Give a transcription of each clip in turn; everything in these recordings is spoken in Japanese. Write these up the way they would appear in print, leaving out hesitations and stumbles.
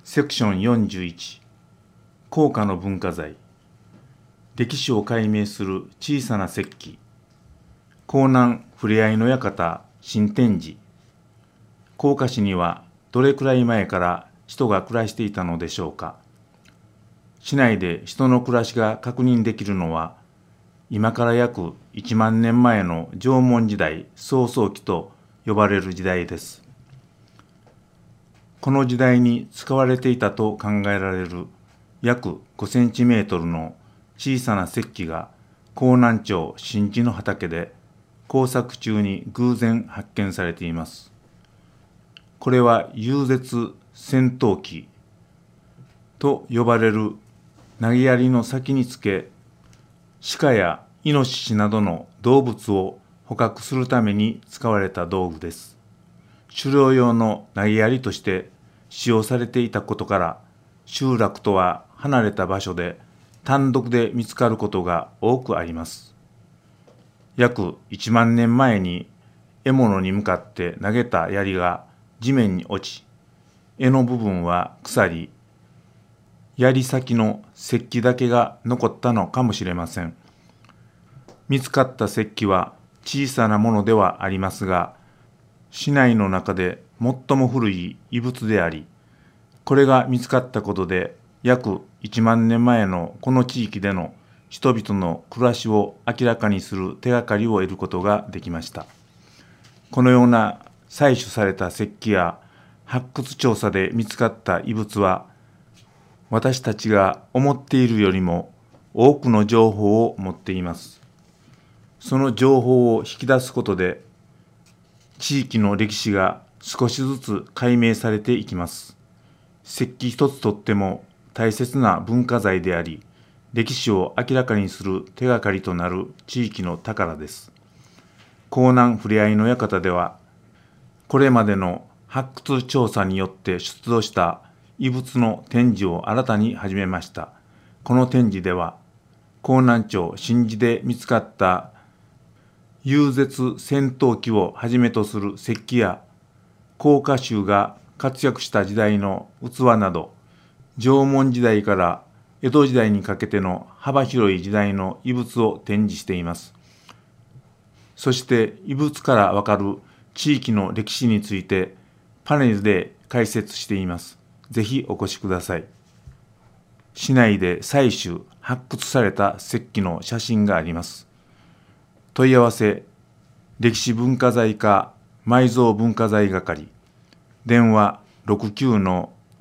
セクション41高価の文化財歴史を解明する小さな石器江南ふれあいの館新天寺甲賀市にはどれくらい前から人が暮らしていたのでしょうか。市内で人の暮らしが確認できるのは今から約1万年前の縄文時代草創期と呼ばれる時代です。この時代に使われていたと考えられる約5センチメートルの小さな石器が江南町新地の畑で工作中に偶然発見されています。これは遊絶戦闘機と呼ばれる投げ槍の先につけ、鹿やイノシシなどの動物を捕獲するために使われた道具です。狩猟用の投げ槍として使用されていたことから、集落とは離れた場所で単独で見つかることが多くあります。約1万年前に獲物に向かって投げた槍が地面に落ち、柄の部分は腐り、槍先の石器だけが残ったのかもしれません。見つかった石器は小さなものではありますが、市内の中で最も古い遺物であり、これが見つかったことで約1万年前のこの地域での人々の暮らしを明らかにする手がかりを得ることができました。このような採取された石器や発掘調査で見つかった遺物は、私たちが思っているよりも多くの情報を持っています。その情報を引き出すことで、地域の歴史が少しずつ解明されていきます。石器一つとっても大切な文化財であり、歴史を明らかにする手がかりとなる地域の宝です。江南ふれあいの館では、これまでの発掘調査によって出土した遺物の展示を新たに始めました。この展示では、江南町新地で見つかった遊絶戦闘機をはじめとする石器や甲賀衆が活躍した時代の器など、縄文時代から江戸時代にかけての幅広い時代の遺物を展示しています。そして遺物からわかる地域の歴史についてパネルで解説しています。ぜひお越しください。市内で採取・発掘された石器の写真があります。問い合わせ、歴史文化財課埋蔵文化財係、電話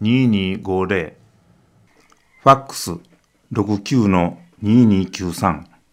69-2250、ファックス 69-2293